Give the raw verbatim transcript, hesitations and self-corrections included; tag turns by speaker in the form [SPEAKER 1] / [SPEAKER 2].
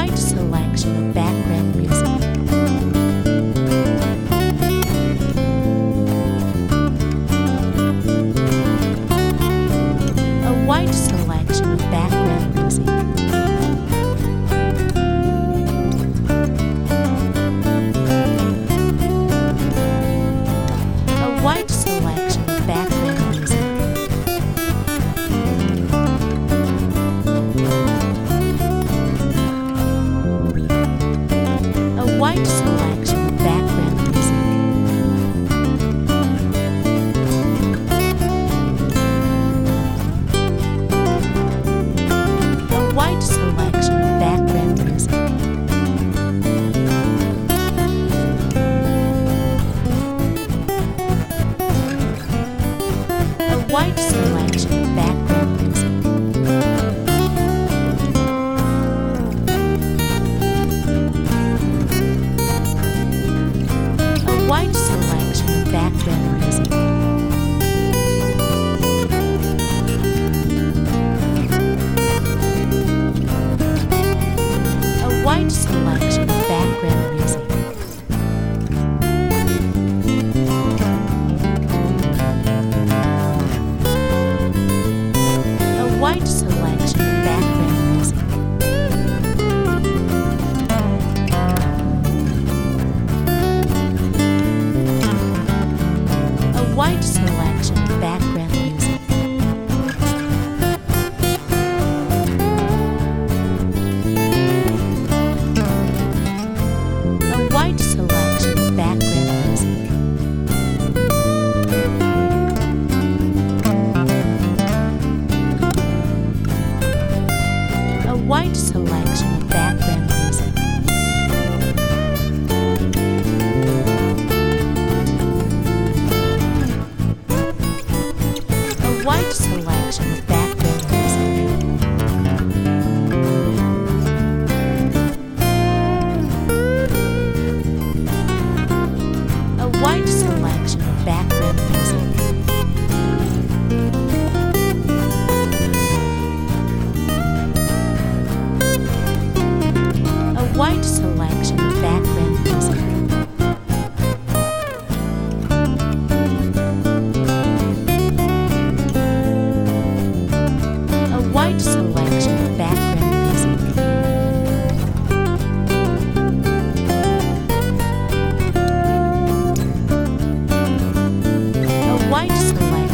[SPEAKER 1] wide selection of background music. A wide selection of background music. A wide selection of background music. A wide selection of background music. A wide selection of background music. A wide selection of background music. A wide selection of background music. A wide selection of background music. A wide selection of background music. A wide selection of background music. A wide selection of background music. A wide selection of background music. A wide selection of background music. A wide selection of background music. A wide selection of background music. A wide selection of background music. A wide selection